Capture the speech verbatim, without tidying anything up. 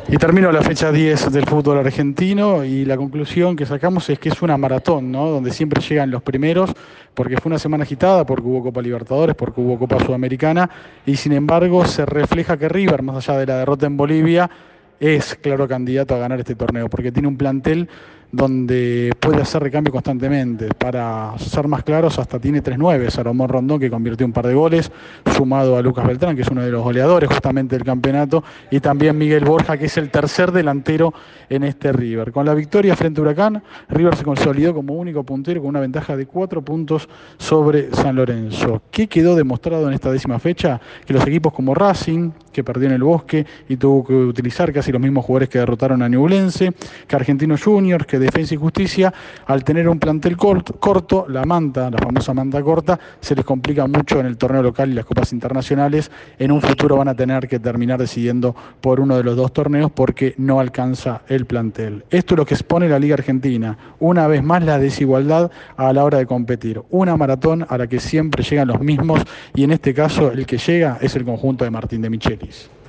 Y termino la fecha diez del fútbol argentino y la conclusión que sacamos es que es una maratón, ¿no? Donde siempre llegan los primeros, porque fue una semana agitada, porque hubo Copa Libertadores, porque hubo Copa Sudamericana, y sin embargo se refleja que River, más allá de la derrota en Bolivia, es claro candidato a ganar este torneo, porque tiene un plantel donde puede hacer recambio constantemente. Para ser más claros, hasta tiene tres nueve, Salomón Rondón, que convirtió un par de goles, sumado a Lucas Beltrán, que es uno de los goleadores justamente del campeonato, y también Miguel Borja, que es el tercer delantero en este River. Con la victoria frente a Huracán, River se consolidó como único puntero con una ventaja de cuatro puntos sobre San Lorenzo. ¿Qué quedó demostrado en esta décima fecha? Que los equipos como Racing, que perdió en el Bosque y tuvo que utilizar casi los mismos jugadores que derrotaron a Ñublense, que Argentinos Juniors, que Defensa y Justicia, al tener un plantel corto, corto, la manta, la famosa manta corta, se les complica mucho en el torneo local y las copas internacionales. En un futuro van a tener que terminar decidiendo por uno de los dos torneos porque no alcanza el plantel. Esto es lo que expone la Liga Argentina. Una vez más la desigualdad a la hora de competir. Una maratón a la que siempre llegan los mismos y en este caso el que llega es el conjunto de Martín de Michelis.